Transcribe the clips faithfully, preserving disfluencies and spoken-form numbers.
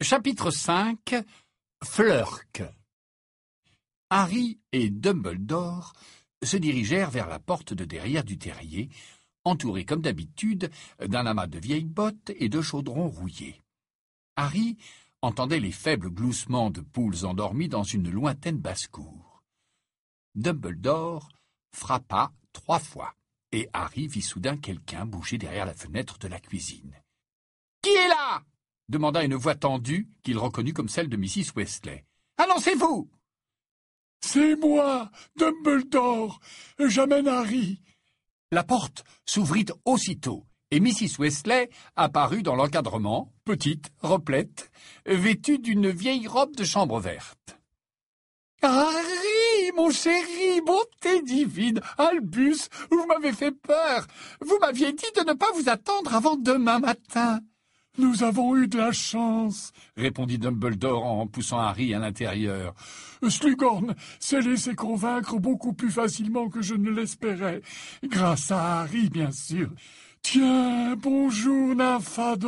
Chapitre cinq. Flirk. Harry et Dumbledore se dirigèrent vers la porte de derrière du terrier, entourés comme d'habitude d'un amas de vieilles bottes et de chaudrons rouillés. Harry entendait les faibles gloussements de poules endormies dans une lointaine basse-cour. Dumbledore frappa trois fois, et Harry vit soudain quelqu'un bouger derrière la fenêtre de la cuisine. « Qui est là ?» demanda une voix tendue qu'il reconnut comme celle de missus Weasley. « Annoncez-vous !»« C'est moi, Dumbledore. J'amène Harry. » La porte s'ouvrit aussitôt, et missus Weasley apparut dans l'encadrement, petite, replète, vêtue d'une vieille robe de chambre verte. « Harry, mon chéri, bonté divine, Albus, vous m'avez fait peur. Vous m'aviez dit de ne pas vous attendre avant demain matin. » « Nous avons eu de la chance, » répondit Dumbledore en poussant Harry à l'intérieur. « Slughorn s'est laissé convaincre beaucoup plus facilement que je ne l'espérais, grâce à Harry, bien sûr. Tiens, bonjour, Nymphadora. »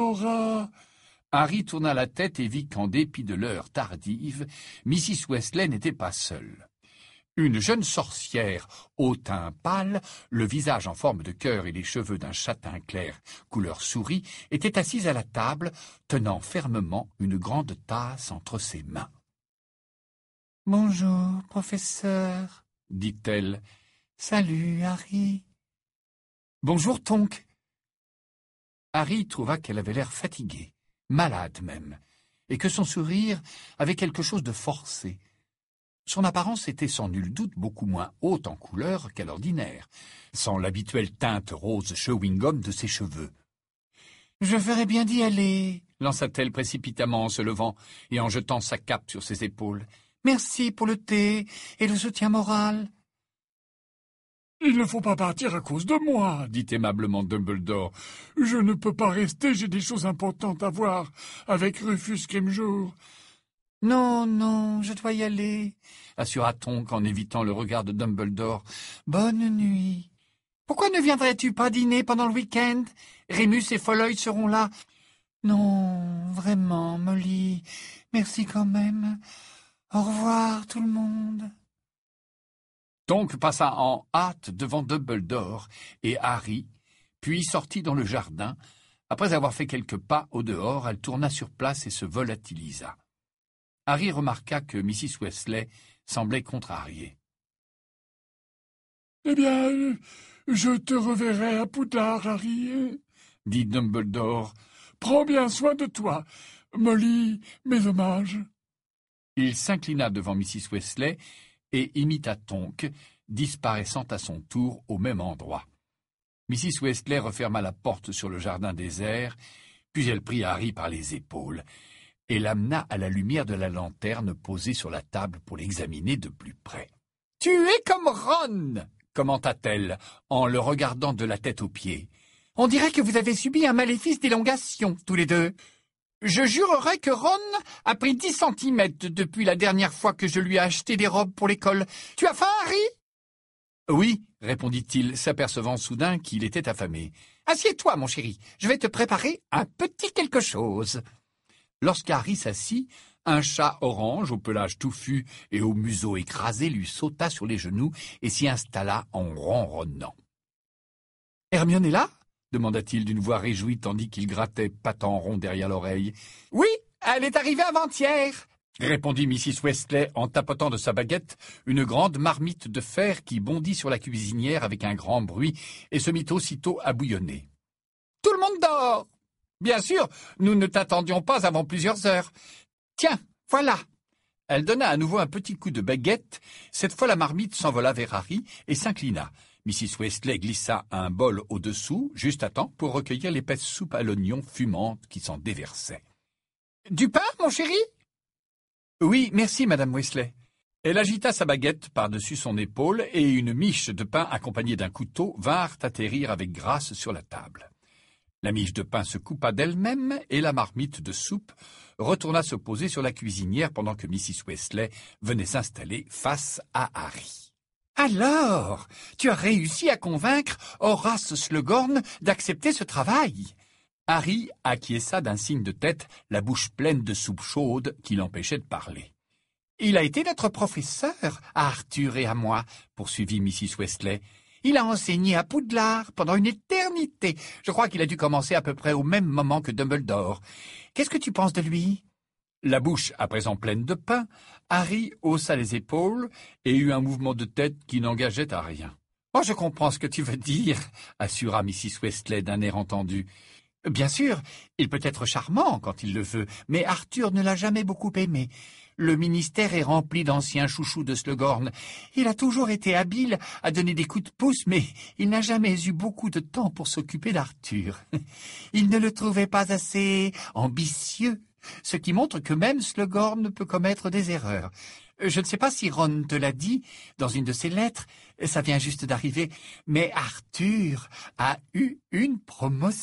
Harry tourna la tête et vit qu'en dépit de l'heure tardive, missus Weasley n'était pas seule. Une jeune sorcière, au teint pâle, le visage en forme de cœur et les cheveux d'un châtain clair, couleur souris, était assise à la table, tenant fermement une grande tasse entre ses mains. « Bonjour, professeur, » dit-elle. « Salut, Harry. »« Bonjour, Tonk. » Harry trouva qu'elle avait l'air fatiguée, malade même, et que son sourire avait quelque chose de forcé. Son apparence était sans nul doute beaucoup moins haute en couleur qu'à l'ordinaire, sans l'habituelle teinte rose chewing-gum de ses cheveux. « Je ferais bien d'y aller, » lança-t-elle précipitamment en se levant et en jetant sa cape sur ses épaules. « Merci pour le thé et le soutien moral. »« Il ne faut pas partir à cause de moi, » dit aimablement Dumbledore. « Je ne peux pas rester, j'ai des choses importantes à voir avec Rufus Scrimgeour. »« Non, non, je dois y aller, » assura Tonk en évitant le regard de Dumbledore. « Bonne nuit. »« Pourquoi ne viendrais-tu pas dîner pendant le week-end? Rémus et Folleuil seront là. »« Non, vraiment, Molly, merci quand même. Au revoir, tout le monde. » Tonk passa en hâte devant Dumbledore et Harry, puis sortit dans le jardin. Après avoir fait quelques pas au dehors, elle tourna sur place et se volatilisa. Harry remarqua que missus Weasley semblait contrariée. « Eh bien, je te reverrai à Poudlard, Harry, » dit Dumbledore. « Prends bien soin de toi. Molly, mes hommages. » Il s'inclina devant missus Weasley et imita Tonk, disparaissant à son tour au même endroit. missus Weasley referma la porte sur le jardin désert, puis elle prit Harry par les épaules et l'amena à la lumière de la lanterne posée sur la table pour l'examiner de plus près. « Tu es comme Ron !» commenta-t-elle, en le regardant de la tête aux pieds. « On dirait que vous avez subi un maléfice d'élongation, tous les deux. Je jurerais que Ron a pris dix centimètres depuis la dernière fois que je lui ai acheté des robes pour l'école. Tu as faim, Harry ?»« Oui, » répondit-il, s'apercevant soudain qu'il était affamé. « Assieds-toi, mon chéri, je vais te préparer un petit quelque chose. » Lorsqu'Harry s'assit, un chat orange au pelage touffu et au museau écrasé lui sauta sur les genoux et s'y installa en ronronnant. « Hermione est là ?» demanda-t-il d'une voix réjouie tandis qu'il grattait patte en rond derrière l'oreille. « Oui, elle est arrivée avant-hier !» répondit missus Weasley en tapotant de sa baguette une grande marmite de fer qui bondit sur la cuisinière avec un grand bruit et se mit aussitôt à bouillonner. « Tout le monde dort !» « Bien sûr, nous ne t'attendions pas avant plusieurs heures. Tiens, voilà !» Elle donna à nouveau un petit coup de baguette. Cette fois, la marmite s'envola vers Harry et s'inclina. missus Weasley glissa un bol au-dessous, juste à temps pour recueillir l'épaisse soupe à l'oignon fumante qui s'en déversait. « Du pain, mon chéri ?»« Oui, merci, madame Weasley. » Elle agita sa baguette par-dessus son épaule et une miche de pain accompagnée d'un couteau vinrent atterrir avec grâce sur la table. La miche de pain se coupa d'elle-même et la marmite de soupe retourna se poser sur la cuisinière pendant que missus Weasley venait s'installer face à Harry. « Alors, tu as réussi à convaincre Horace Slughorn d'accepter ce travail ?» Harry acquiesça d'un signe de tête, la bouche pleine de soupe chaude qui l'empêchait de parler. « Il a été notre professeur, à Arthur et à moi, » poursuivit missus Weasley. « Il a enseigné à Poudlard pendant une éternité. Je crois qu'il a dû commencer à peu près au même moment que Dumbledore. Qu'est-ce que tu penses de lui ?» La bouche à présent pleine de pain, Harry haussa les épaules et eut un mouvement de tête qui n'engageait à rien. « Oh, je comprends ce que tu veux dire, » assura missus Weasley d'un air entendu. « Bien sûr, il peut être charmant quand il le veut, mais Arthur ne l'a jamais beaucoup aimé. Le ministère est rempli d'anciens chouchous de Slughorn. Il a toujours été habile à donner des coups de pouce, mais il n'a jamais eu beaucoup de temps pour s'occuper d'Arthur. Il ne le trouvait pas assez ambitieux, ce qui montre que même Slughorn peut commettre des erreurs. Je ne sais pas si Ron te l'a dit dans une de ses lettres, ça vient juste d'arriver, mais Arthur a eu une promotion. »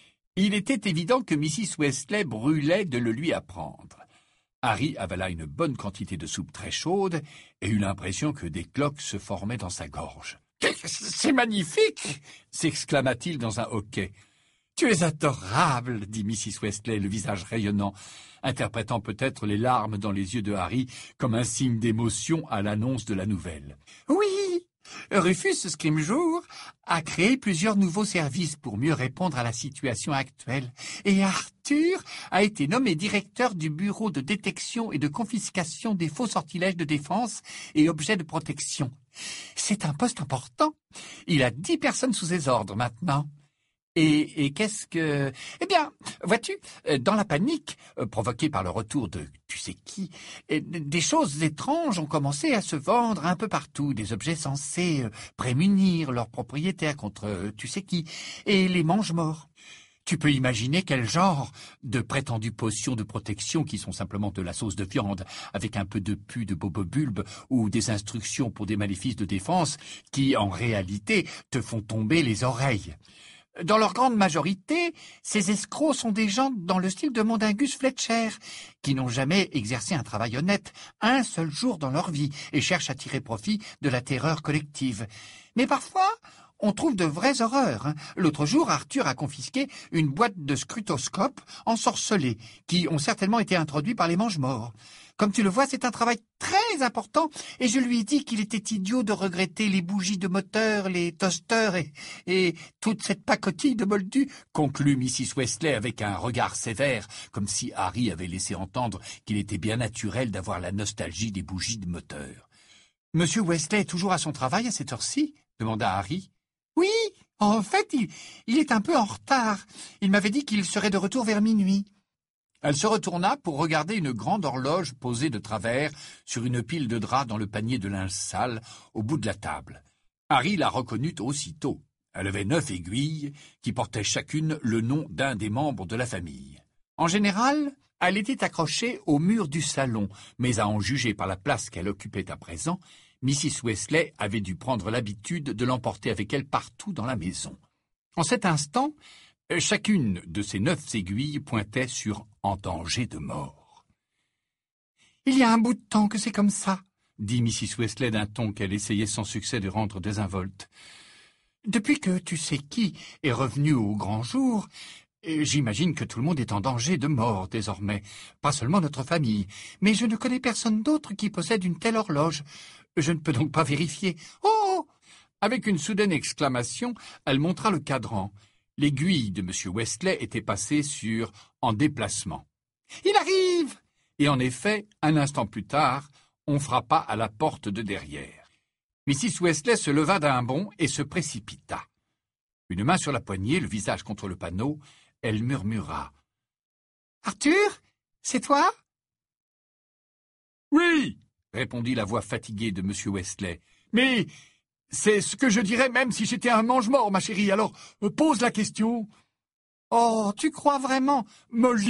Il était évident que missus Weasley brûlait de le lui apprendre. Harry avala une bonne quantité de soupe très chaude et eut l'impression que des cloques se formaient dans sa gorge. « C'est magnifique !» s'exclama-t-il dans un hoquet. « Tu es adorable !» dit missus Weasley, le visage rayonnant, interprétant peut-être les larmes dans les yeux de Harry comme un signe d'émotion à l'annonce de la nouvelle. « Oui !» Rufus Scrimgeour a créé plusieurs nouveaux services pour mieux répondre à la situation actuelle. Et Arthur a été nommé directeur du bureau de détection et de confiscation des faux sortilèges de défense et objets de protection. C'est un poste important. Il a dix personnes sous ses ordres maintenant. Et, et qu'est-ce que... Eh bien, vois-tu, dans la panique euh, provoquée par le retour de tu sais qui, euh, des choses étranges ont commencé à se vendre un peu partout, des objets censés euh, prémunir leurs propriétaires contre euh, tu sais qui, et les mange-morts. Tu peux imaginer quel genre de prétendues potions de protection qui sont simplement de la sauce de viande, avec un peu de pu de bobobulbe ou des instructions pour des maléfices de défense qui, en réalité, te font tomber les oreilles. Dans leur grande majorité, ces escrocs sont des gens dans le style de Mondingus Fletcher, qui n'ont jamais exercé un travail honnête un seul jour dans leur vie et cherchent à tirer profit de la terreur collective. Mais parfois, on trouve de vraies horreurs. L'autre jour, Arthur a confisqué une boîte de scrutoscopes ensorcelés, qui ont certainement été introduits par les mange-morts. Comme tu le vois, c'est un travail très important, et je lui ai dit qu'il était idiot de regretter les bougies de moteur, les toasters et, et toute cette pacotille de moldus, conclut missus Weasley avec un regard sévère, comme si Harry avait laissé entendre qu'il était bien naturel d'avoir la nostalgie des bougies de moteur. « Monsieur Weasley est toujours à son travail à cette heure-ci » demanda Harry. « Oui, en fait, il, il est un peu en retard. Il m'avait dit qu'il serait de retour vers minuit. » Elle se retourna pour regarder une grande horloge posée de travers sur une pile de draps dans le panier de linge sale au bout de la table. Harry la reconnut aussitôt. Elle avait neuf aiguilles qui portaient chacune le nom d'un des membres de la famille. En général, elle était accrochée au mur du salon, mais à en juger par la place qu'elle occupait à présent, missus Weasley avait dû prendre l'habitude de l'emporter avec elle partout dans la maison. En cet instant, chacune de ces neuf aiguilles pointait sur « en danger de mort ». « Il y a un bout de temps que c'est comme ça », dit missus Weasley d'un ton qu'elle essayait sans succès de rendre désinvolte. « Depuis que tu sais qui est revenu au grand jour, j'imagine que tout le monde est en danger de mort désormais, pas seulement notre famille, mais je ne connais personne d'autre qui possède une telle horloge. Je ne peux donc pas vérifier. Oh !» Avec une soudaine exclamation, elle montra le cadran. L'aiguille de monsieur Weasley était passée sur « en déplacement ». « Il arrive !» Et en effet, un instant plus tard, on frappa à la porte de derrière. missus Weasley se leva d'un bond et se précipita. Une main sur la poignée, le visage contre le panneau, elle murmura. « Arthur, c'est toi ?»« Oui !» répondit la voix fatiguée de monsieur Weasley. « Mais... c'est ce que je dirais même si j'étais un mange-mort, ma chérie, alors euh, pose la question. »« Oh, tu crois vraiment, Molly ?»«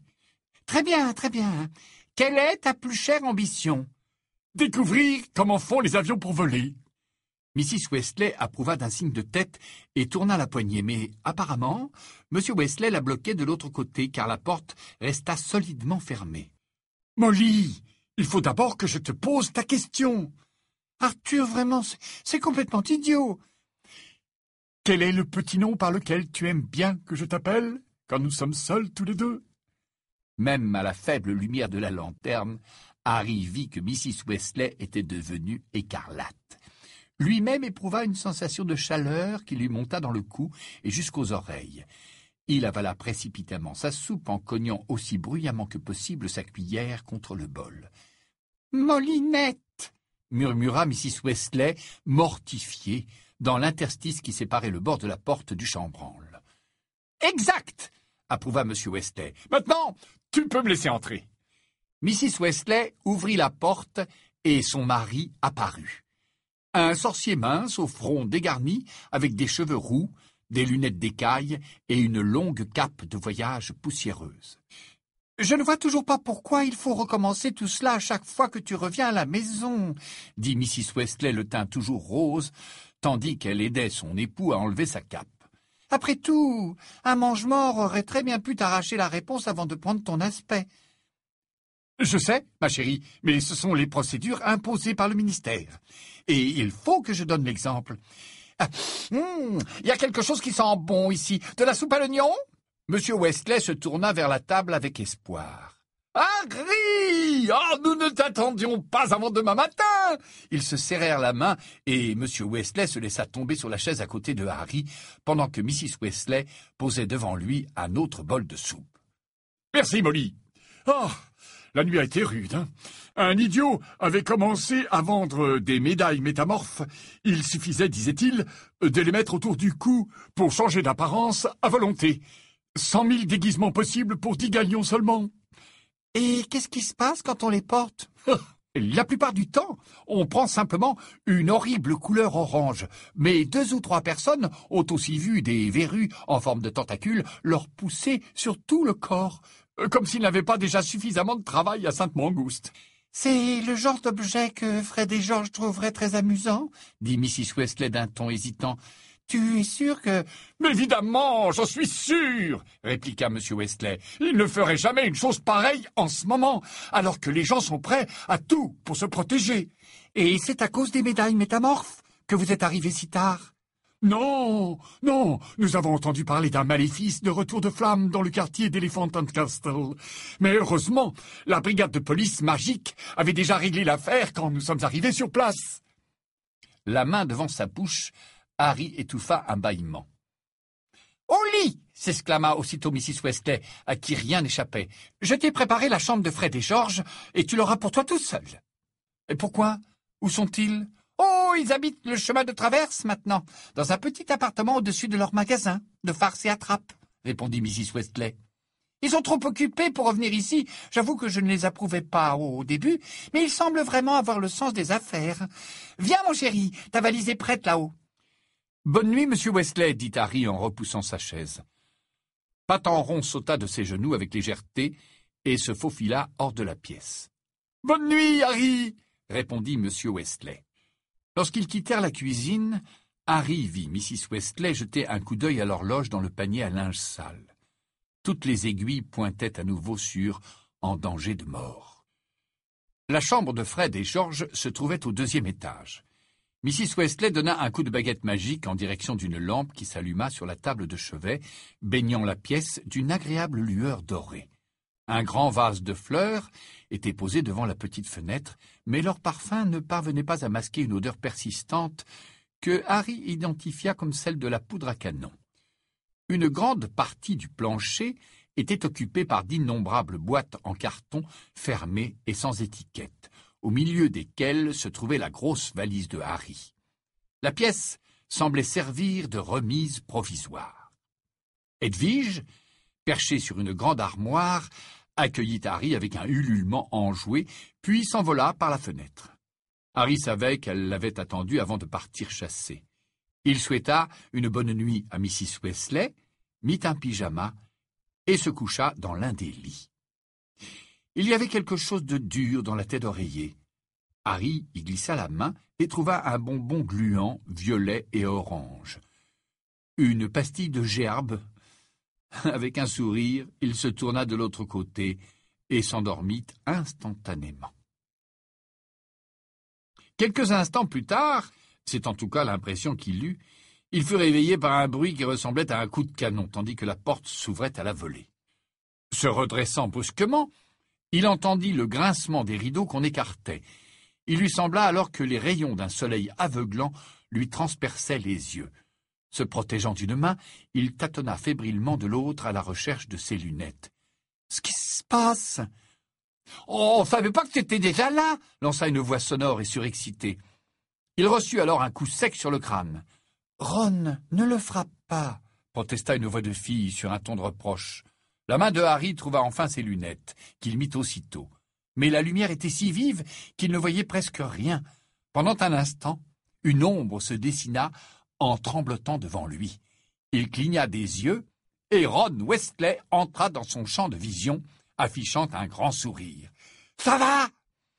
Très bien, très bien. Quelle est ta plus chère ambition ?»« Découvrir comment font les avions pour voler. » missus Weasley approuva d'un signe de tête et tourna la poignée, mais apparemment, M. Weasley la bloquait de l'autre côté, car la porte resta solidement fermée. « Molly, il faut d'abord que je te pose ta question. »« Arthur, vraiment, c'est complètement idiot. Quel est le petit nom par lequel tu aimes bien que je t'appelle, quand nous sommes seuls tous les deux? » Même à la faible lumière de la lanterne, Harry vit que missus Weasley était devenue écarlate. Lui-même éprouva une sensation de chaleur qui lui monta dans le cou et jusqu'aux oreilles. Il avala précipitamment sa soupe en cognant aussi bruyamment que possible sa cuillère contre le bol. « Molinette !» murmura missus Weasley, mortifiée, dans l'interstice qui séparait le bord de la porte du chambranle. « Exact !» approuva M. Weasley. « Maintenant, Tu peux me laisser entrer. » missus Weasley ouvrit la porte et son mari apparut. Un sorcier mince au front dégarni, avec des cheveux roux, des lunettes d'écaille et une longue cape de voyage poussiéreuse. « Je ne vois toujours pas pourquoi il faut recommencer tout cela à chaque fois que tu reviens à la maison, » dit missus Weasley, le teint toujours rose, tandis qu'elle aidait son époux à enlever sa cape. « Après tout, un mange-mort aurait très bien pu t'arracher la réponse avant de prendre ton aspect. »« Je sais, ma chérie, mais ce sont les procédures imposées par le ministère. Et il faut que je donne l'exemple. Ah, hum, y a quelque chose qui sent bon ici. De la soupe à l'oignon ?» Monsieur Weasley se tourna vers la table avec espoir. « Harry! Oh, nous ne t'attendions pas avant demain matin !» Ils se serrèrent la main et Monsieur Weasley se laissa tomber sur la chaise à côté de Harry pendant que missus Weasley posait devant lui un autre bol de soupe. « Merci, Molly. Oh, la nuit a été rude, hein. Un idiot avait commencé à vendre des médailles métamorphes. Il suffisait, disait-il, de les mettre autour du cou pour changer d'apparence à volonté. Cent mille déguisements possibles pour dix galions seulement. » « Et qu'est-ce qui se passe quand on les porte ? » ?»« La plupart du temps, on prend simplement une horrible couleur orange, mais deux ou trois personnes ont aussi vu des verrues en forme de tentacules leur pousser sur tout le corps, comme s'ils n'avaient pas déjà suffisamment de travail à Sainte-Mangouste. »« C'est le genre d'objet que Fred et George trouveraient très amusant, » dit missus Weasley d'un ton hésitant. « Tu es sûr que... »« Mais évidemment, j'en suis sûr !» répliqua M. Weasley. « Il ne ferait jamais une chose pareille en ce moment, alors que les gens sont prêts à tout pour se protéger. Et c'est à cause des médailles métamorphes que vous êtes arrivé si tard. »« Non, non, nous avons entendu parler d'un maléfice de retour de flamme dans le quartier d'Elephant and Castle. Mais heureusement, la brigade de police magique avait déjà réglé l'affaire quand nous sommes arrivés sur place. » La main devant sa bouche, Harry étouffa un bâillement. « Au lit !» s'exclama aussitôt missus Weasley, à qui rien n'échappait. « Je t'ai préparé la chambre de Fred et George, et tu l'auras pour toi tout seul. »« Et pourquoi ? Où sont-ils ? » ?»« Oh, ils habitent le chemin de traverse maintenant, dans un petit appartement au-dessus de leur magasin, de farce et attrape, » répondit missus Weasley. « Ils sont trop occupés pour revenir ici. J'avoue que je ne les approuvais pas au début, mais ils semblent vraiment avoir le sens des affaires. Viens, mon chéri, ta valise est prête là-haut. » « Bonne nuit, monsieur Weasley, » dit Harry en repoussant sa chaise. Patenron sauta de ses genoux avec légèreté et se faufila hors de la pièce. « Bonne nuit, Harry » répondit monsieur Weasley. Lorsqu'ils quittèrent la cuisine, Harry vit missus Weasley jeter un coup d'œil à l'horloge dans le panier à linge sale. Toutes les aiguilles pointaient à nouveau sur « en danger de mort ». La chambre de Fred et George se trouvait au deuxième étage. missus Weasley donna un coup de baguette magique en direction d'une lampe qui s'alluma sur la table de chevet, baignant la pièce d'une agréable lueur dorée. Un grand vase de fleurs était posé devant la petite fenêtre, mais leur parfum ne parvenait pas à masquer une odeur persistante que Harry identifia comme celle de la poudre à canon. Une grande partie du plancher était occupée par d'innombrables boîtes en carton fermées et sans étiquette, au milieu desquelles se trouvait la grosse valise de Harry. La pièce semblait servir de remise provisoire. Edwige, perchée sur une grande armoire, accueillit Harry avec un ululement enjoué, puis s'envola par la fenêtre. Harry savait qu'elle l'avait attendu avant de partir chasser. Il souhaita une bonne nuit à missus Weasley, mit un pyjama et se coucha dans l'un des lits. Il y avait quelque chose de dur dans la tête d'oreiller. Harry y glissa la main et trouva un bonbon gluant, violet et orange. Une pastille de gerbe. Avec un sourire, il se tourna de l'autre côté et s'endormit instantanément. Quelques instants plus tard, c'est en tout cas l'impression qu'il eut, Il fut réveillé par un bruit qui ressemblait à un coup de canon, tandis que la porte s'ouvrait à la volée. Se redressant brusquement, il entendit le grincement des rideaux qu'on écartait. Il lui sembla alors que les rayons d'un soleil aveuglant lui transperçaient les yeux. Se protégeant d'une main, il tâtonna fébrilement de l'autre à la recherche de ses lunettes. « Ce qui se passe ?»« Oh, on ne savait pas que c'était déjà là !» lança une voix sonore et surexcitée. Il reçut alors un coup sec sur le crâne. « Ron, ne le frappe pas !» protesta une voix de fille sur un ton de reproche. La main de Harry trouva enfin ses lunettes, qu'il mit aussitôt. Mais la lumière était si vive qu'il ne voyait presque rien. Pendant un instant, une ombre se dessina en tremblotant devant lui. Il cligna des yeux, et Ron Weasley entra dans son champ de vision, affichant un grand sourire. « Ça va ?» ?»«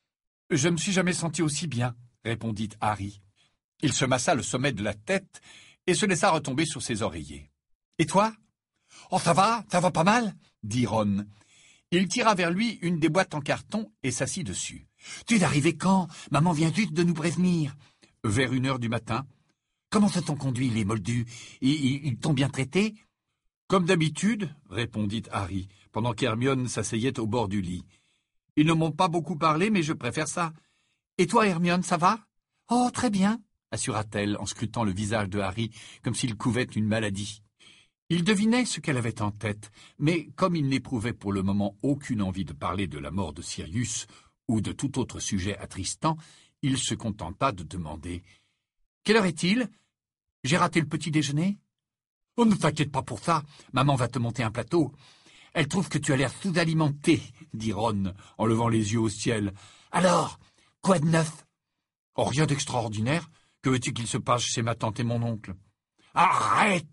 Je ne me suis jamais senti aussi bien, » répondit Harry. Il se massa le sommet de la tête et se laissa retomber sur ses oreillers. « Et toi ?»« Oh, ça va, ça va pas mal ?» dit Ron. Il tira vers lui une des boîtes en carton et s'assit dessus. « Tu es arrivé quand ? Maman vient juste de nous prévenir. »« Vers une heure du matin. »« Comment se t'ont conduit les moldus ? Ils, ils t'ont bien traité ?»« Comme d'habitude, » répondit Harry, pendant qu'Hermione s'asseyait au bord du lit. « Ils ne m'ont pas beaucoup parlé, mais je préfère ça. Et toi, Hermione, ça va ? » ?»« Oh, très bien, » assura-t-elle en scrutant le visage de Harry comme s'il couvait une maladie. Il devinait ce qu'elle avait en tête, mais comme il n'éprouvait pour le moment aucune envie de parler de la mort de Sirius ou de tout autre sujet attristant, il se contenta de demander « Quelle heure est-il ? J'ai raté le petit déjeuner ?»« Oh, ne t'inquiète pas pour ça, maman va te monter un plateau. Elle trouve que tu as l'air sous-alimenté, » dit Ron en levant les yeux au ciel. « Alors, quoi de neuf ?»« Oh, rien d'extraordinaire. Que veux-tu qu'il se passe chez ma tante et mon oncle ?»« Arrête !»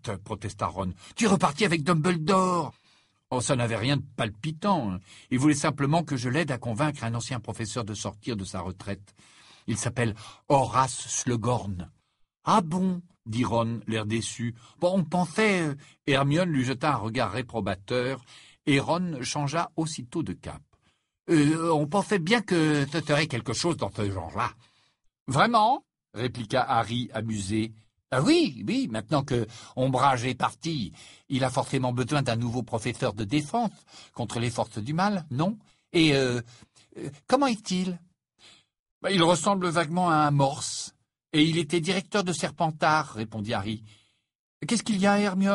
protesta Ron. « Tu es reparti avec Dumbledore !»« Oh, ça n'avait rien de palpitant. Il voulait simplement que je l'aide à convaincre un ancien professeur de sortir de sa retraite. Il s'appelle Horace Slughorn. »« Ah bon ?» dit Ron, l'air déçu. « Bon, on pensait... Euh... » Hermione lui jeta un regard réprobateur, et Ron changea aussitôt de cap. Euh, « On pensait bien que ce serait quelque chose dans ce genre-là. »« Vraiment ?» répliqua Harry, amusé. « Ah oui, oui, maintenant que Ombrage est parti, il a forcément besoin d'un nouveau professeur de défense contre les forces du mal, non ? Et euh, euh, comment est-il ? » bah, « Il ressemble vaguement à un morse, et il était directeur de Serpentard, » répondit Harry. « Qu'est-ce qu'il y a, Hermione ?»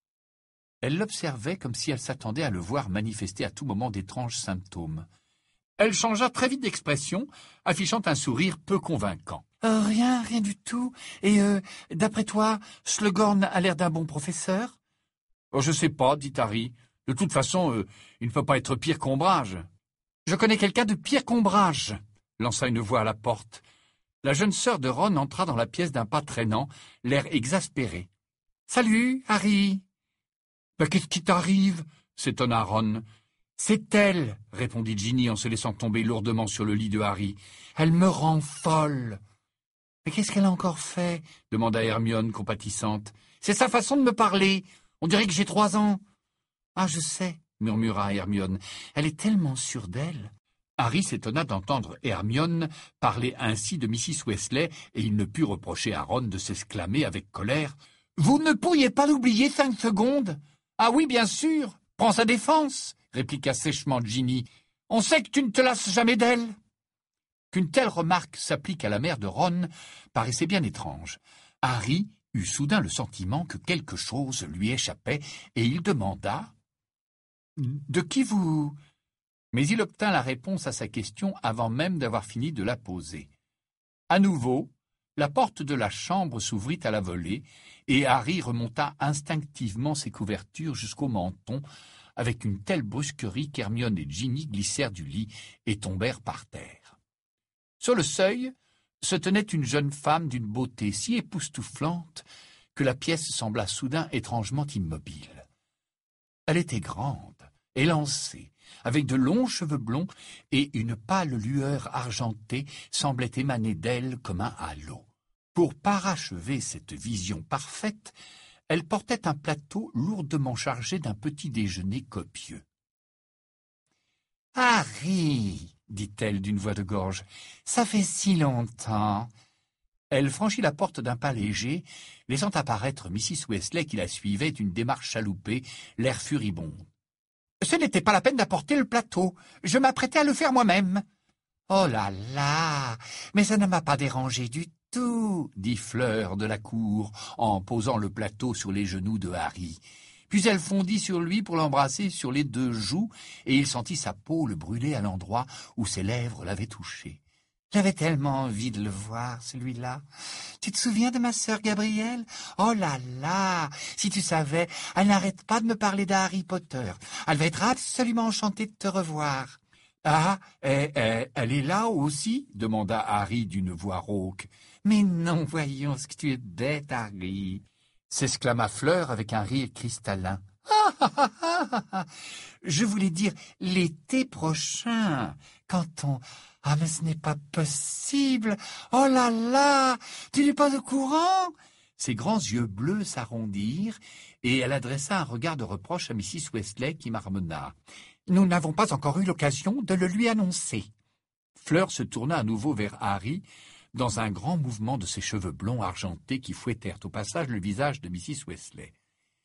Elle l'observait comme si elle s'attendait à le voir manifester à tout moment d'étranges symptômes. Elle changea très vite d'expression, affichant un sourire peu convaincant. Euh, « Rien, rien du tout. Et euh, d'après toi, Slughorn a l'air d'un bon professeur ?»« Oh, je sais pas, » dit Harry. « De toute façon, euh, il ne peut pas être pire qu'Ombrage. »« Je connais quelqu'un de pire qu'Ombrage » lança une voix à la porte. La jeune sœur de Ron entra dans la pièce d'un pas traînant, l'air exaspéré. « Salut, Harry !»« Ben, qu'est-ce qui t'arrive ?» s'étonna Ron. « C'est elle, » répondit Ginny en se laissant tomber lourdement sur le lit de Harry. « Elle me rend folle. »« Mais qu'est-ce qu'elle a encore fait ?» demanda Hermione, compatissante. « C'est sa façon de me parler. On dirait que j'ai trois ans. »« Ah, je sais, » murmura Hermione. « Elle est tellement sûre d'elle. » Harry s'étonna d'entendre Hermione parler ainsi de missus Weasley, et il ne put reprocher à Ron de s'exclamer avec colère. « Vous ne pourriez pas l'oublier cinq secondes ? »« Ah oui, bien sûr. Prends sa défense, » répliqua sèchement Ginny. « On sait que tu ne te lasses jamais d'elle. » Qu'une telle remarque s'applique à la mère de Ron paraissait bien étrange. Harry eut soudain le sentiment que quelque chose lui échappait, et il demanda « De qui vous... » Mais il obtint la réponse à sa question avant même d'avoir fini de la poser. À nouveau, la porte de la chambre s'ouvrit à la volée, et Harry remonta instinctivement ses couvertures jusqu'au menton, avec une telle brusquerie qu'Hermione et Ginny glissèrent du lit et tombèrent par terre. Sur le seuil se tenait une jeune femme d'une beauté si époustouflante que la pièce sembla soudain étrangement immobile. Elle était grande, élancée, avec de longs cheveux blonds, et une pâle lueur argentée semblait émaner d'elle comme un halo. Pour parachever cette vision parfaite, elle portait un plateau lourdement chargé d'un petit déjeuner copieux. « Harry !» dit-elle d'une voix de gorge, « ça fait si longtemps !» Elle franchit la porte d'un pas léger, laissant apparaître missus Wesley qui la suivait d'une démarche chaloupée, l'air furibond. « Ce n'était pas la peine d'apporter le plateau. Je m'apprêtais à le faire moi-même. »« Oh là là, mais ça ne m'a pas dérangé du tout, » dit Fleur de la cour, en posant le plateau sur les genoux de Harry. Puis elle fondit sur lui pour l'embrasser sur les deux joues, et il sentit sa peau le brûler à l'endroit où ses lèvres l'avaient touché. J'avais tellement envie de le voir, celui-là. Tu te souviens de ma sœur Gabrielle? Oh là là, si tu savais, elle n'arrête pas de me parler d'Harry Potter. Elle va être absolument enchantée de te revoir. Ah, eh, eh, elle est là aussi? Demanda Harry d'une voix rauque. Mais non, voyons ce que tu es bête, Harry, s'exclama Fleur avec un rire cristallin. Ah, ah, ah, ah, ah. Je voulais dire l'été prochain, quand on... Ah, mais ce n'est pas possible. Oh là là, tu n'es pas au courant? Ses grands yeux bleus s'arrondirent, et elle adressa un regard de reproche à missus Wesley qui marmonna. Nous n'avons pas encore eu l'occasion de le lui annoncer. Fleur se tourna à nouveau vers Harry, dans un grand mouvement de ses cheveux blonds argentés qui fouettèrent au passage le visage de missus Wesley.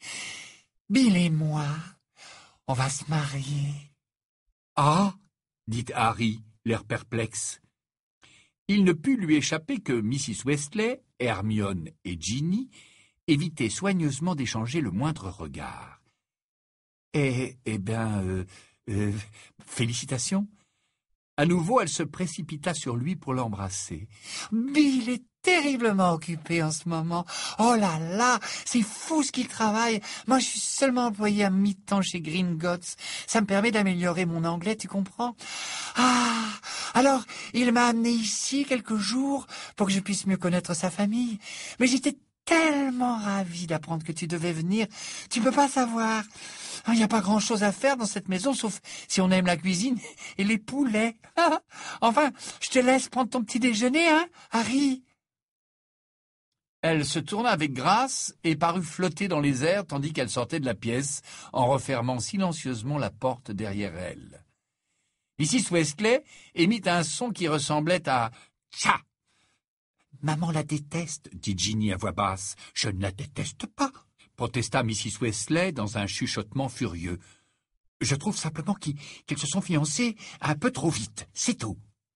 « Bill et moi, on va se marier. »« Ah !» dit Harry, l'air perplexe. Il ne put lui échapper que missus Wesley, Hermione et Ginny évitaient soigneusement d'échanger le moindre regard. « Eh, eh bien, euh, euh, félicitations !» À nouveau, elle se précipita sur lui pour l'embrasser. « Bill est terriblement occupé en ce moment. Oh là là, c'est fou ce qu'il travaille. Moi, je suis seulement employée à mi-temps chez Gringotts. Ça me permet d'améliorer mon anglais, tu comprends? Ah, alors, il m'a amené ici quelques jours pour que je puisse mieux connaître sa famille. Mais j'étais tellement ravie d'apprendre que tu devais venir. Tu ne peux pas savoir. Il n'y a pas grand-chose à faire dans cette maison, sauf si on aime la cuisine et les poulets. Enfin, je te laisse prendre ton petit déjeuner, hein, Harry? Elle se tourna avec grâce et parut flotter dans les airs tandis qu'elle sortait de la pièce en refermant silencieusement la porte derrière elle. missus Wesley émit un son qui ressemblait à « Tcha !»« Maman la déteste, » dit Ginny à voix basse. « Je ne la déteste pas, » protesta missus Wesley dans un chuchotement furieux. « Je trouve simplement qu'ils qu'ils se sont fiancés un peu trop vite, c'est tout. »«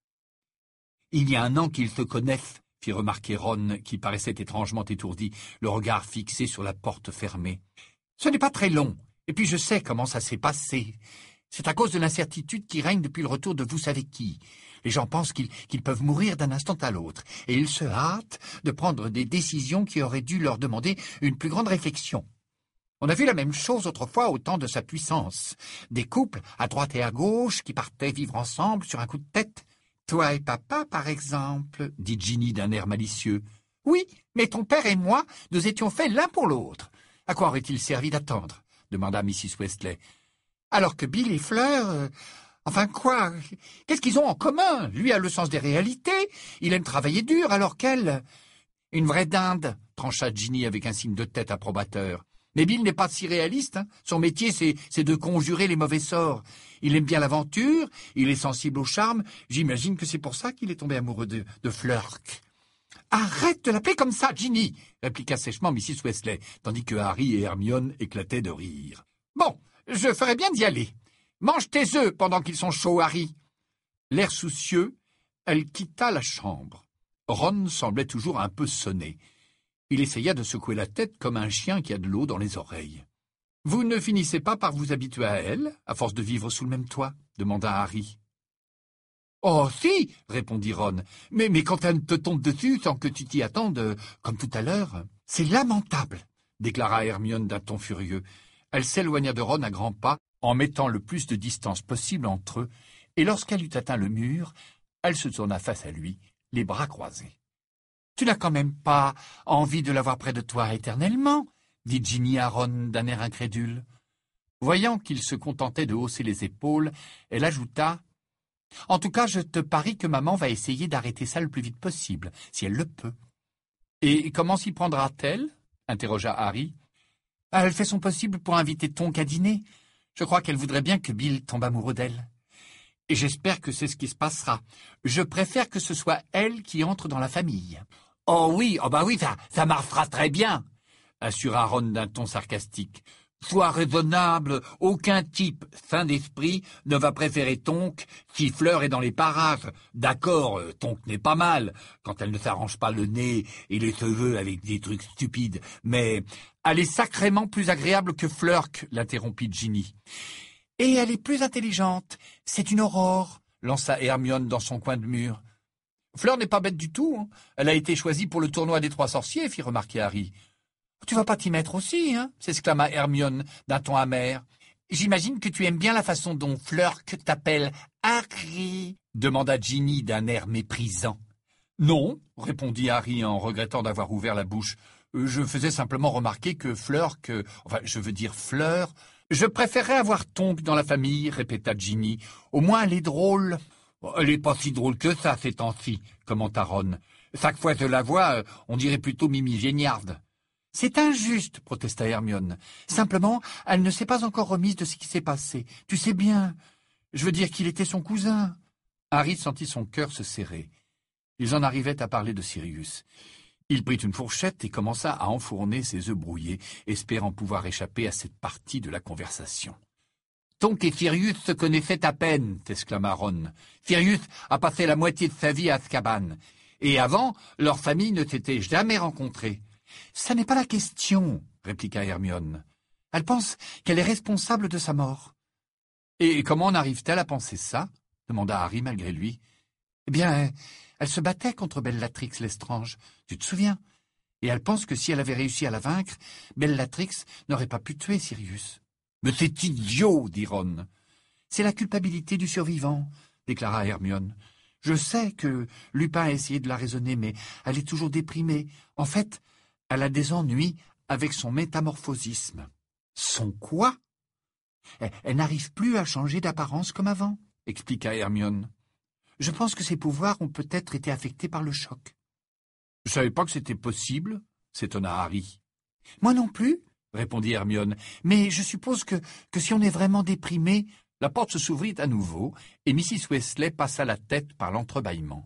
Il y a un an qu'ils se connaissent, » fit remarquer Ron, qui paraissait étrangement étourdi, le regard fixé sur la porte fermée. « Ce n'est pas très long, et puis je sais comment ça s'est passé. C'est à cause de l'incertitude qui règne depuis le retour de vous savez qui. Les gens pensent qu'ils qu'ils peuvent mourir d'un instant à l'autre, et ils se hâtent de prendre des décisions qui auraient dû leur demander une plus grande réflexion. On a vu la même chose autrefois au temps de sa puissance. Des couples, à droite et à gauche, qui partaient vivre ensemble sur un coup de tête. Toi et papa, par exemple, dit Ginny d'un air malicieux. Oui, mais ton père et moi, nous étions faits l'un pour l'autre. À quoi aurait-il servi d'attendre? Demanda missus Wesley. Alors que Bill et Fleur... Euh, enfin quoi? Qu'est-ce qu'ils ont en commun? Lui a le sens des réalités. Il aime travailler dur, alors qu'elle... Une vraie dinde, trancha Ginny avec un signe de tête approbateur. Mais Bill n'est pas si réaliste. Hein. Son métier, c'est, c'est de conjurer les mauvais sorts. Il aime bien l'aventure, il est sensible au charme. J'imagine que c'est pour ça qu'il est tombé amoureux de, de Fleur. « Arrête de l'appeler comme ça, Ginny !» répliqua sèchement missus Wesley, tandis que Harry et Hermione éclataient de rire. « Bon, je ferais bien d'y aller. Mange tes œufs pendant qu'ils sont chauds, Harry. » L'air soucieux, elle quitta la chambre. Ron semblait toujours un peu sonné. Il essaya de secouer la tête comme un chien qui a de l'eau dans les oreilles. « Vous ne finissez pas par vous habituer à elle, à force de vivre sous le même toit ?» demanda Harry. « Oh, si !» répondit Ron. « Mais, mais quand elle te tombe dessus sans que tu t'y attendes, comme tout à l'heure... »« C'est lamentable !» déclara Hermione d'un ton furieux. Elle s'éloigna de Ron à grands pas, en mettant le plus de distance possible entre eux, et lorsqu'elle eut atteint le mur, elle se tourna face à lui, les bras croisés. « Tu n'as quand même pas envie de l'avoir près de toi éternellement ?» dit Ginny à Ron d'un air incrédule. Voyant qu'il se contentait de hausser les épaules, elle ajouta « En tout cas, je te parie que maman va essayer d'arrêter ça le plus vite possible, si elle le peut. »« Et comment s'y prendra-t-elle » interrogea Harry. « Elle fait son possible pour inviter Tonk à dîner. Je crois qu'elle voudrait bien que Bill tombe amoureux d'elle. Et j'espère que c'est ce qui se passera. Je préfère que ce soit elle qui entre dans la famille. » Oh oui, oh bah oui, ça, ça marchera très bien, assura Ron d'un ton sarcastique. Sois raisonnable, aucun type sain d'esprit ne va préférer Tonk si Fleur est dans les parages. D'accord, Tonk n'est pas mal, quand elle ne s'arrange pas le nez et les cheveux avec des trucs stupides, mais elle est sacrément plus agréable que Flurk, l'interrompit Ginny. Et elle est plus intelligente, c'est une aurore, lança Hermione dans son coin de mur. Fleur n'est pas bête du tout, hein. Elle a été choisie pour le tournoi des trois sorciers, fit remarquer Harry. Tu vas pas t'y mettre aussi, hein s'exclama Hermione d'un ton amer. J'imagine que tu aimes bien la façon dont Flurk t'appelle Harry, demanda Ginny d'un air méprisant. Non, répondit Harry en regrettant d'avoir ouvert la bouche. Je faisais simplement remarquer que Flurk, euh, enfin, je veux dire Fleur, je préférerais avoir Tonk dans la famille, répéta Ginny. Au moins elle est drôle. Elle est pas si drôle que ça, ces temps-ci, commenta Ron. Chaque fois que je la vois, on dirait plutôt Mimi Géniarde. C'est injuste, protesta Hermione. Simplement, elle ne s'est pas encore remise de ce qui s'est passé. Tu sais bien. Je veux dire qu'il était son cousin. Harry sentit son cœur se serrer. Ils en arrivaient à parler de Sirius. Il prit une fourchette et commença à enfourner ses œufs brouillés, espérant pouvoir échapper à cette partie de la conversation. Tonk et Sirius se connaissaient à peine, s'exclama Ron. Sirius a passé la moitié de sa vie à Azkaban. Et avant, leur famille ne s'était jamais rencontrée. « Ça n'est pas la question, » répliqua Hermione. « Elle pense qu'elle est responsable de sa mort. »« Et comment en arrive-t-elle à penser ça ?» demanda Harry malgré lui. « Eh bien, elle se battait contre Bellatrix Lestrange, tu te souviens ? Et elle pense que si elle avait réussi à la vaincre, Bellatrix n'aurait pas pu tuer Sirius. »« Mais c'est idiot, dit Ron. »« C'est la culpabilité du survivant, » déclara Hermione. « Je sais que Lupin a essayé de la raisonner, mais elle est toujours déprimée. En fait, elle a des ennuis avec son métamorphosisme. »« Son quoi ?»« Elle, elle n'arrive plus à changer d'apparence comme avant, » expliqua Hermione. « Je pense que ses pouvoirs ont peut-être été affectés par le choc. »« Je savais pas que c'était possible, » s'étonna Harry. « Moi non plus, » répondit Hermione, « mais je suppose que, que si on est vraiment déprimé... » La porte se s'ouvrit à nouveau, et missus Weasley passa la tête par l'entrebâillement.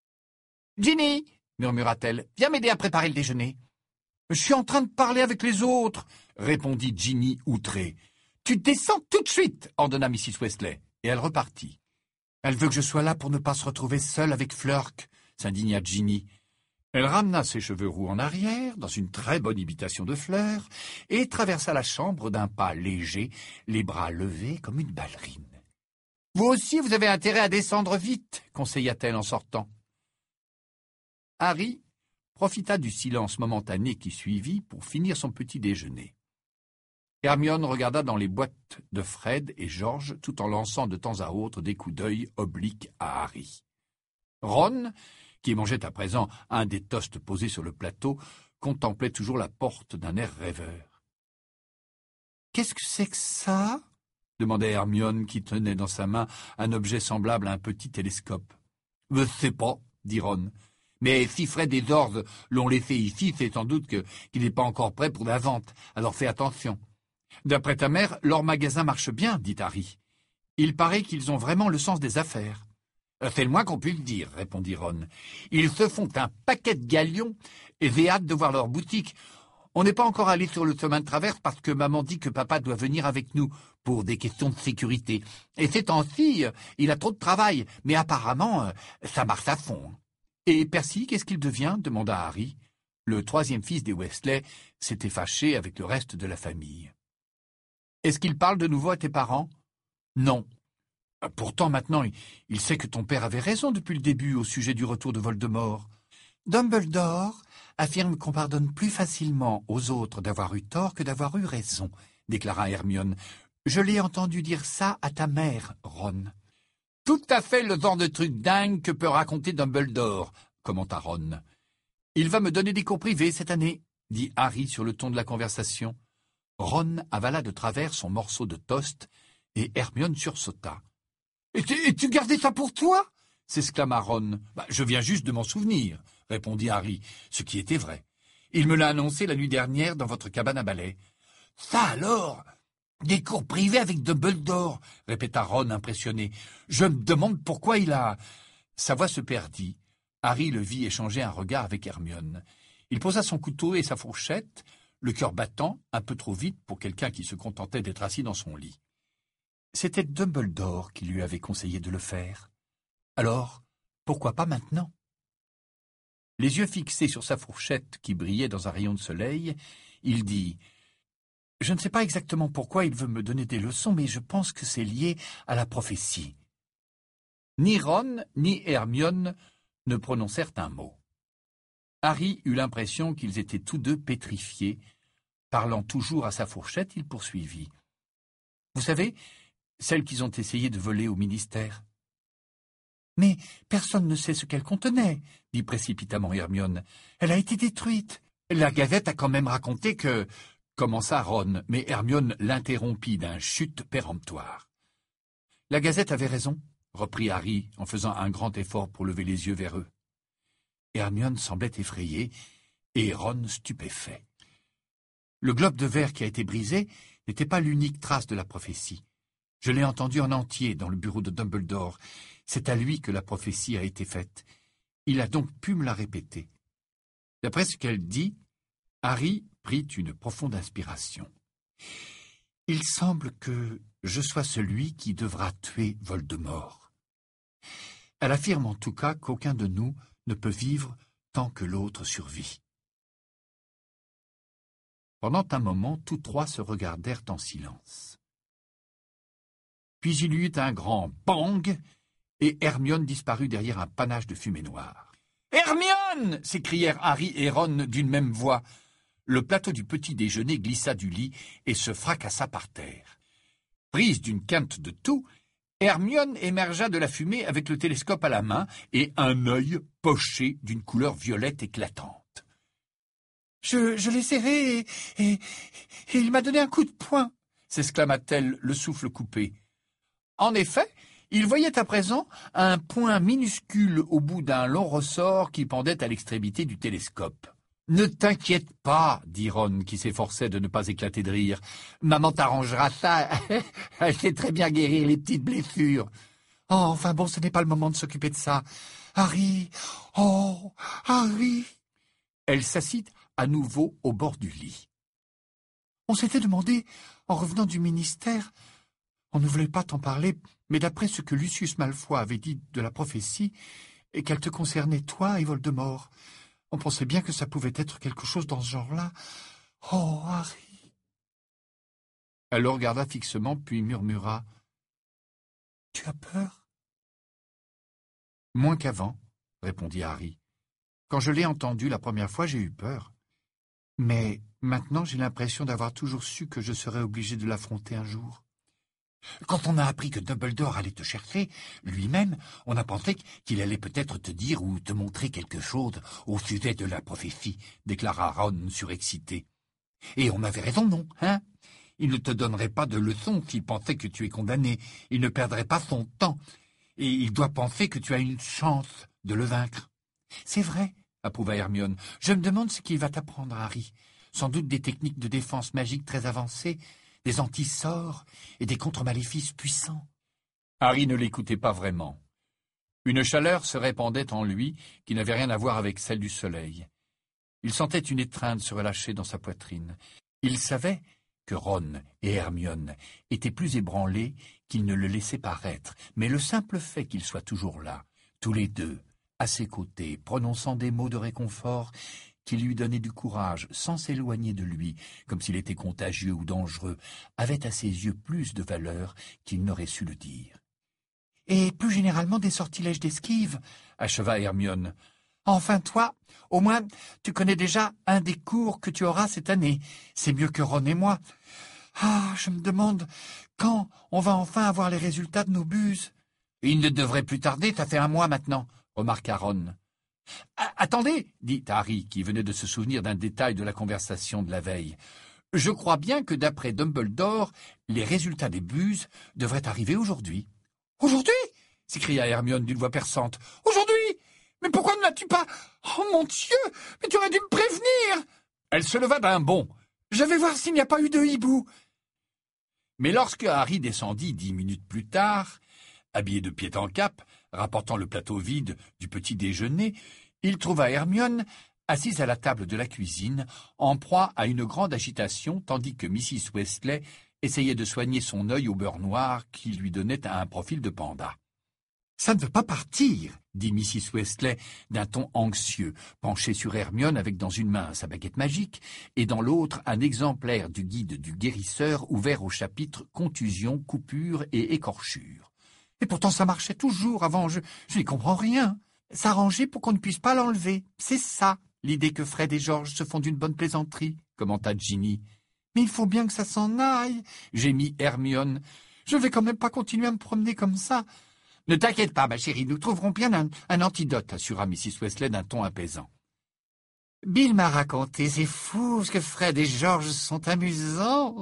« Ginny !» murmura-t-elle, « viens m'aider à préparer le déjeuner. »« Je suis en train de parler avec les autres, » répondit Ginny outrée. « Tu descends tout de suite, » ordonna missus Weasley, et elle repartit. « Elle veut que je sois là pour ne pas se retrouver seule avec Flurk, » s'indigna Ginny. Elle ramena ses cheveux roux en arrière, dans une très bonne imitation de Fleur, et traversa la chambre d'un pas léger, les bras levés comme une ballerine. « Vous aussi, vous avez intérêt à descendre vite, » conseilla-t-elle en sortant. Harry profita du silence momentané qui suivit pour finir son petit déjeuner. Hermione regarda dans les boîtes de Fred et George tout en lançant de temps à autre des coups d'œil obliques à Harry. Ron, qui mangeait à présent un des toasts posés sur le plateau, contemplait toujours la porte d'un air rêveur. « Qu'est-ce que c'est que ça ?» demandait Hermione, qui tenait dans sa main un objet semblable à un petit télescope. « Je ne sais pas, » dit Ron. « Mais si Fred et George l'ont laissé ici, c'est sans doute que, qu'il n'est pas encore prêt pour la vente, alors fais attention. »« D'après ta mère, leur magasin marche bien, » dit Harry. « Il paraît qu'ils ont vraiment le sens des affaires. » « C'est le moins qu'on puisse dire, » répondit Ron. « Ils se font un paquet de galions et j'ai hâte de voir leur boutique. On n'est pas encore allé sur le chemin de traverse parce que maman dit que papa doit venir avec nous pour des questions de sécurité. Et ces temps-ci, il a trop de travail, mais apparemment, ça marche à fond. »« Et Percy, qu'est-ce qu'il devient ?» demanda Harry. Le troisième fils des Weasley s'était fâché avec le reste de la famille. « Est-ce qu'il parle de nouveau à tes parents ?»« Non. » Pourtant, maintenant, il sait que ton père avait raison depuis le début au sujet du retour de Voldemort. Dumbledore affirme qu'on pardonne plus facilement aux autres d'avoir eu tort que d'avoir eu raison, déclara Hermione. Je l'ai entendu dire ça à ta mère, Ron. Tout à fait le genre de truc dingue que peut raconter Dumbledore, commenta Ron. Il va me donner des cours privés cette année, dit Harry sur le ton de la conversation. Ron avala de travers son morceau de toast et Hermione sursauta. « Et tu, et tu gardais ça pour toi ?» s'exclama Ron. Bah, « Je viens juste de m'en souvenir, » répondit Harry, ce qui était vrai. « Il me l'a annoncé la nuit dernière dans votre cabane à balai. »« Ça alors ? Des cours privés avec Dumbledore ?» répéta Ron impressionné. « Je me demande pourquoi il a... » Sa voix se perdit. Harry le vit échanger un regard avec Hermione. Il posa son couteau et sa fourchette, le cœur battant, un peu trop vite pour quelqu'un qui se contentait d'être assis dans son lit. C'était Dumbledore qui lui avait conseillé de le faire. Alors, pourquoi pas maintenant? Les yeux fixés sur sa fourchette qui brillait dans un rayon de soleil, il dit « Je ne sais pas exactement pourquoi il veut me donner des leçons, mais je pense que c'est lié à la prophétie. » Ni Ron ni Hermione ne prononcèrent un mot. Harry eut l'impression qu'ils étaient tous deux pétrifiés. Parlant toujours à sa fourchette, il poursuivit. « Vous savez, celle qu'ils ont essayé de voler au ministère. »« Mais personne ne sait ce qu'elle contenait, » dit précipitamment Hermione. « Elle a été détruite. »« La Gazette a quand même raconté que... » commença Ron, mais Hermione l'interrompit d'un chut péremptoire. « La Gazette avait raison, » reprit Harry en faisant un grand effort pour lever les yeux vers eux. Hermione semblait effrayée et Ron stupéfait. Le globe de verre qui a été brisé n'était pas l'unique trace de la prophétie. Je l'ai entendu en entier dans le bureau de Dumbledore. C'est à lui que la prophétie a été faite. Il a donc pu me la répéter. D'après ce qu'elle dit, Harry prit une profonde inspiration. Il semble que je sois celui qui devra tuer Voldemort. Elle affirme en tout cas qu'aucun de nous ne peut vivre tant que l'autre survit. Pendant un moment, tous trois se regardèrent en silence. Puis il y eut un grand bang, et Hermione disparut derrière un panache de fumée noire. « Hermione !» s'écrièrent Harry et Ron d'une même voix. Le plateau du petit déjeuner glissa du lit et se fracassa par terre. Prise d'une quinte de toux, Hermione émergea de la fumée avec le télescope à la main et un œil poché d'une couleur violette éclatante. « Je, je l'ai serré et, et, et il m'a donné un coup de poing !» s'exclama-t-elle, le souffle coupé. En effet, il voyait à présent un point minuscule au bout d'un long ressort qui pendait à l'extrémité du télescope. « Ne t'inquiète pas, » dit Ron, qui s'efforçait de ne pas éclater de rire. « Maman t'arrangera ça. Elle sait très bien guérir les petites blessures. »« Oh, enfin bon, ce n'est pas le moment de s'occuper de ça. Harry, oh, Harry !» Elle s'assit à nouveau au bord du lit. « On s'était demandé, en revenant du ministère, on ne voulait pas t'en parler, mais d'après ce que Lucius Malfoy avait dit de la prophétie, et qu'elle te concernait toi et Voldemort, on pensait bien que ça pouvait être quelque chose dans ce genre-là. Oh, Harry !» Elle le regarda fixement, puis murmura « Tu as peur ?»« Moins qu'avant, » répondit Harry. « Quand je l'ai entendu la première fois, j'ai eu peur. Mais maintenant, j'ai l'impression d'avoir toujours su que je serais obligé de l'affronter un jour. » Quand on a appris que Dumbledore allait te chercher, lui-même, on a pensé qu'il allait peut-être te dire ou te montrer quelque chose au sujet de la prophétie, déclara Ron surexcité. Et on avait raison, non, hein? Il ne te donnerait pas de leçon s'il pensait que tu es condamné. Il ne perdrait pas son temps. Et il doit penser que tu as une chance de le vaincre. C'est vrai, approuva Hermione. Je me demande ce qu'il va t'apprendre, Harry. Sans doute des techniques de défense magique très avancées, des anti-sorts et des contre-maléfices puissants. Harry ne l'écoutait pas vraiment. Une chaleur se répandait en lui qui n'avait rien à voir avec celle du soleil. Il sentait une étreinte se relâcher dans sa poitrine. Il savait que Ron et Hermione étaient plus ébranlés qu'ils ne le laissaient paraître, mais le simple fait qu'ils soient toujours là, tous les deux, à ses côtés, prononçant des mots de réconfort qui lui donnaient du courage sans s'éloigner de lui, comme s'il était contagieux ou dangereux, avait à ses yeux plus de valeur qu'il n'aurait su le dire. « Et plus généralement des sortilèges d'esquive, » acheva Hermione. « Enfin toi, au moins, tu connais déjà un des cours que tu auras cette année. C'est mieux que Ron et moi. Ah, je me demande quand on va enfin avoir les résultats de nos buses. »« Il ne devrait plus tarder, ça fait un mois maintenant, » remarqua Ron. « Attendez, » dit Harry, qui venait de se souvenir d'un détail de la conversation de la veille. « Je crois bien que d'après Dumbledore, les résultats des buses devraient arriver aujourd'hui. »« Aujourd'hui » s'écria Hermione d'une voix perçante. « Aujourd'hui ? Mais pourquoi ne l'as-tu pas... Oh mon Dieu, mais tu aurais dû me prévenir !» Elle se leva d'un bond. « Je vais voir s'il n'y a pas eu de hibou. » Mais lorsque Harry descendit dix minutes plus tard, Habillé de pied en cap, rapportant le plateau vide du petit déjeuner, il trouva Hermione assise à la table de la cuisine, en proie à une grande agitation, tandis que missus Weasley essayait de soigner son œil au beurre noir qui lui donnait un profil de panda. « Ça ne veut pas partir !» dit missus Weasley d'un ton anxieux, penchée sur Hermione avec dans une main sa baguette magique et dans l'autre un exemplaire du guide du guérisseur ouvert au chapitre « Contusion, coupure et écorchure ». « Et pourtant ça marchait toujours avant, je, je n'y comprends rien. S'arranger pour qu'on ne puisse pas l'enlever, c'est ça, l'idée que Fred et George se font d'une bonne plaisanterie, » commenta Ginny. « Mais il faut bien que ça s'en aille, » gémit Hermione. « Je ne vais quand même pas continuer à me promener comme ça. »« Ne t'inquiète pas, ma chérie, nous trouverons bien un, un antidote, » assura missus Weasley d'un ton apaisant. « Bill m'a raconté, c'est fou, ce que Fred et George sont amusants, »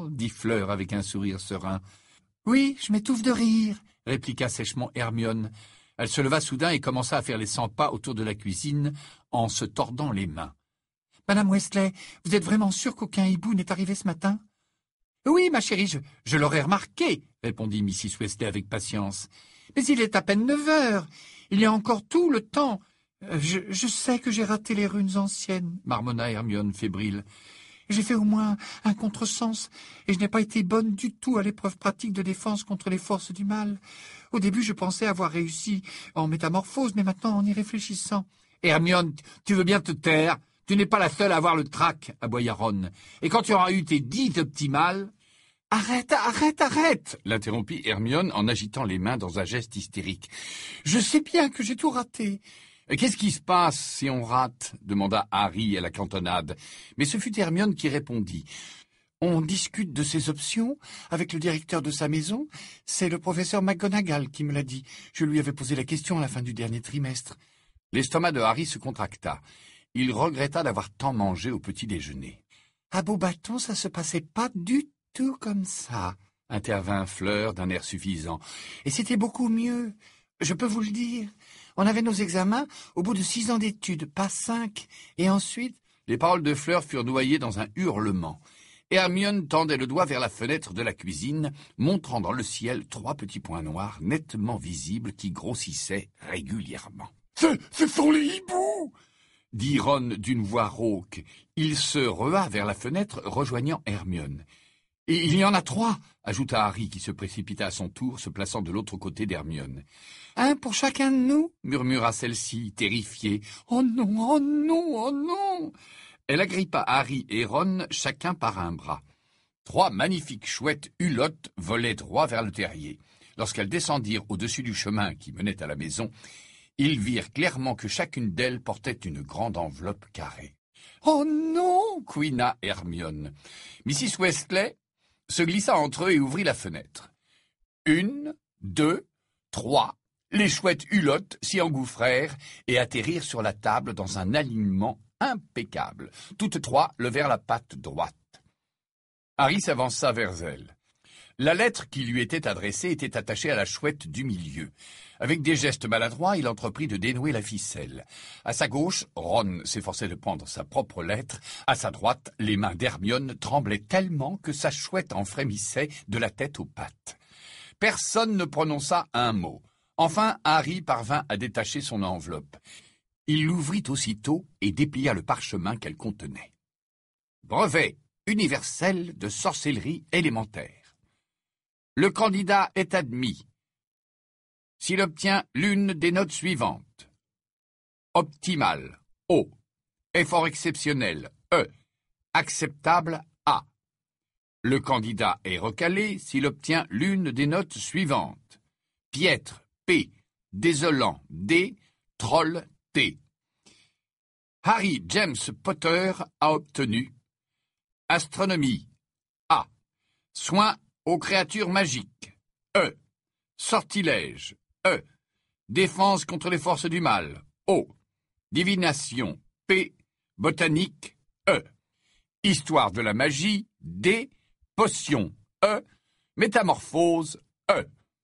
dit Fleur avec un sourire serein. « Oui, je m'étouffe de rire, » répliqua sèchement Hermione. Elle se leva soudain et commença à faire les cent pas autour de la cuisine en se tordant les mains. « Madame Weasley, vous êtes vraiment sûre qu'aucun hibou n'est arrivé ce matin ?»« Oui, ma chérie, je, je l'aurais remarqué, » répondit missus Weasley avec patience. « Mais il est à peine neuf heures. Il y a encore tout le temps. Je, je sais que j'ai raté les runes anciennes, » marmonna Hermione fébrile. « J'ai fait au moins un contresens, et je n'ai pas été bonne du tout à l'épreuve pratique de défense contre les forces du mal. Au début, je pensais avoir réussi en métamorphose, mais maintenant, en y réfléchissant... »« Hermione, tu veux bien te taire? Tu n'es pas la seule à avoir le trac, » aboya Ron. « Et quand tu auras eu tes dix optimales... »« Arrête, arrête, arrête !» l'interrompit Hermione en agitant les mains dans un geste hystérique. « Je sais bien que j'ai tout raté. » « Qu'est-ce qui se passe si on rate ?» demanda Harry à la cantonade. Mais ce fut Hermione qui répondit. « On discute de ces options avec le directeur de sa maison. C'est le professeur McGonagall qui me l'a dit. Je lui avais posé la question à la fin du dernier trimestre. » L'estomac de Harry se contracta. Il regretta d'avoir tant mangé au petit déjeuner. « À Beauxbatons, ça se passait pas du tout comme ça, » intervint Fleur d'un air suffisant. « Et c'était beaucoup mieux, je peux vous le dire. On avait nos examens au bout de six ans d'études, pas cinq. Et ensuite... » Les paroles de Fleur furent noyées dans un hurlement. Hermione tendait le doigt vers la fenêtre de la cuisine, montrant dans le ciel trois petits points noirs nettement visibles qui grossissaient régulièrement. « Ce, ce sont les hiboux !» dit Ron d'une voix rauque. Il se rua vers la fenêtre, rejoignant Hermione. « Et il y en a trois !» ajouta Harry, qui se précipita à son tour, se plaçant de l'autre côté d'Hermione. « Un pour chacun de nous ?» murmura celle-ci, terrifiée. « Oh non, oh non, oh non !» Elle agrippa Harry et Ron chacun par un bras. Trois magnifiques chouettes hulottes volaient droit vers le terrier. Lorsqu'elles descendirent au-dessus du chemin qui menait à la maison, ils virent clairement que chacune d'elles portait une grande enveloppe carrée. « Oh non !» couina Hermione. missus Weasley se glissa entre eux et ouvrit la fenêtre. Une, deux, trois, les chouettes hulottes s'y engouffrèrent et atterrirent sur la table dans un alignement impeccable. Toutes trois levèrent la patte droite. Harry s'avança vers elles. La lettre qui lui était adressée était attachée à la chouette du milieu. Avec des gestes maladroits, il entreprit de dénouer la ficelle. À sa gauche, Ron s'efforçait de prendre sa propre lettre. À sa droite, les mains d'Hermione tremblaient tellement que sa chouette en frémissait de la tête aux pattes. Personne ne prononça un mot. Enfin, Harry parvint à détacher son enveloppe. Il l'ouvrit aussitôt et déplia le parchemin qu'elle contenait. Brevet universel de sorcellerie élémentaire. Le candidat est admis s'il obtient l'une des notes suivantes. Optimal, O. Effort exceptionnel, E. Acceptable, A. Le candidat est recalé s'il obtient l'une des notes suivantes. Piètre, P. Désolant, D. Troll, T. Harry James Potter a obtenu astronomie, A. Soin aux créatures magiques, E. Sortilège, E. Défense contre les forces du mal, O. Divination, P. Botanique, E. Histoire de la magie, D. Potion, E. Métamorphose, E.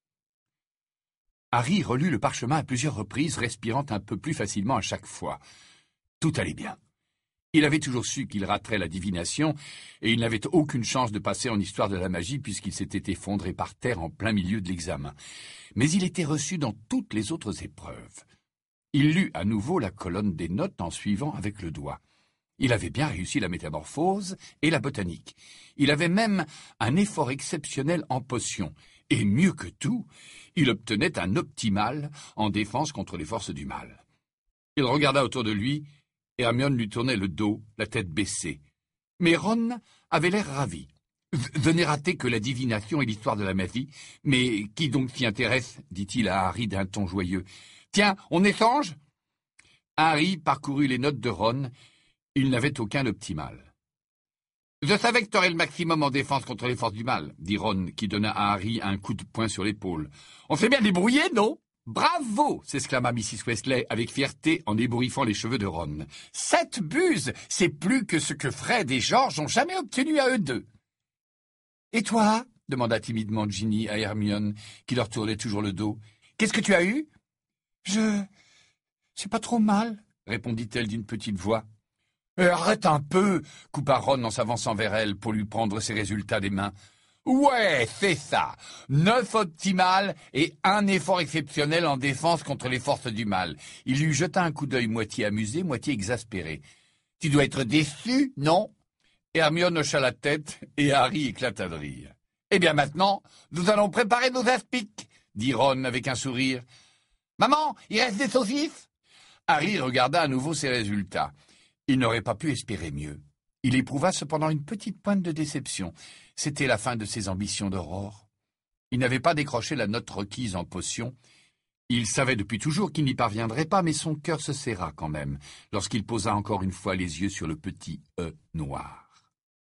Harry relut le parchemin à plusieurs reprises, respirant un peu plus facilement à chaque fois. Tout allait bien. Il avait toujours su qu'il raterait la divination, et il n'avait aucune chance de passer en histoire de la magie puisqu'il s'était effondré par terre en plein milieu de l'examen. Mais il était reçu dans toutes les autres épreuves. Il lut à nouveau la colonne des notes en suivant avec le doigt. Il avait bien réussi la métamorphose et la botanique. Il avait même un effort exceptionnel en potions. Et mieux que tout, il obtenait un optimal en défense contre les forces du mal. Il regarda autour de lui, et Hermione lui tournait le dos, la tête baissée. Mais Ron avait l'air ravi. « Je n'ai raté que la divination et l'histoire de la magie, mais qui donc s'y intéresse ?» dit-il à Harry d'un ton joyeux. « Tiens, on échange ?» Harry parcourut les notes de Ron. Il n'avait aucun optimal. « Je savais que tu aurais le maximum en défense contre les forces du mal, » dit Ron, qui donna à Harry un coup de poing sur l'épaule. « On s'est bien débrouillé, non ?»« Bravo !» s'exclama missus Weasley avec fierté en ébouriffant les cheveux de Ron. « Sept buses, c'est plus que ce que Fred et George ont jamais obtenu à eux deux. »« Et toi ?» demanda timidement Ginny à Hermione, qui leur tournait toujours le dos. « Qu'est-ce que tu as eu ?»« Je... c'est pas trop mal, » répondit-elle d'une petite voix. « Arrête un peu !» coupa Ron en s'avançant vers elle pour lui prendre ses résultats des mains. « Ouais, c'est ça. Neuf optimales et un effort exceptionnel en défense contre les forces du mal. » Il lui jeta un coup d'œil moitié amusé, moitié exaspéré. « Tu dois être déçu, non ?» Hermione hocha la tête et Harry éclata de rire. « Eh bien maintenant, nous allons préparer nos aspics, » dit Ron avec un sourire. « Maman, il reste des saucisses ?» Harry regarda à nouveau ses résultats. Il n'aurait pas pu espérer mieux. Il éprouva cependant une petite pointe de déception. C'était la fin de ses ambitions d'aurore. Il n'avait pas décroché la note requise en potion. Il savait depuis toujours qu'il n'y parviendrait pas, mais son cœur se serra quand même, lorsqu'il posa encore une fois les yeux sur le petit « E » noir.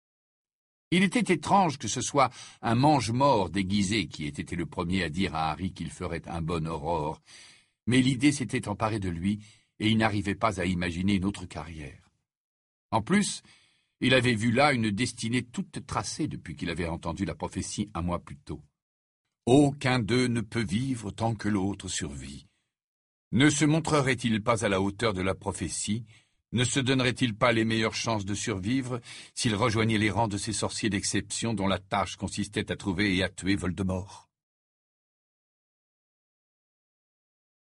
Il était étrange que ce soit un mange-mort déguisé qui ait été le premier à dire à Harry qu'il ferait un bon aurore, mais l'idée s'était emparée de lui, et il n'arrivait pas à imaginer une autre carrière. En plus, il avait vu là une destinée toute tracée depuis qu'il avait entendu la prophétie un mois plus tôt. Aucun d'eux ne peut vivre tant que l'autre survit. Ne se montrerait-il pas à la hauteur de la prophétie? Ne se donnerait-il pas les meilleures chances de survivre s'il rejoignait les rangs de ces sorciers d'exception dont la tâche consistait à trouver et à tuer Voldemort?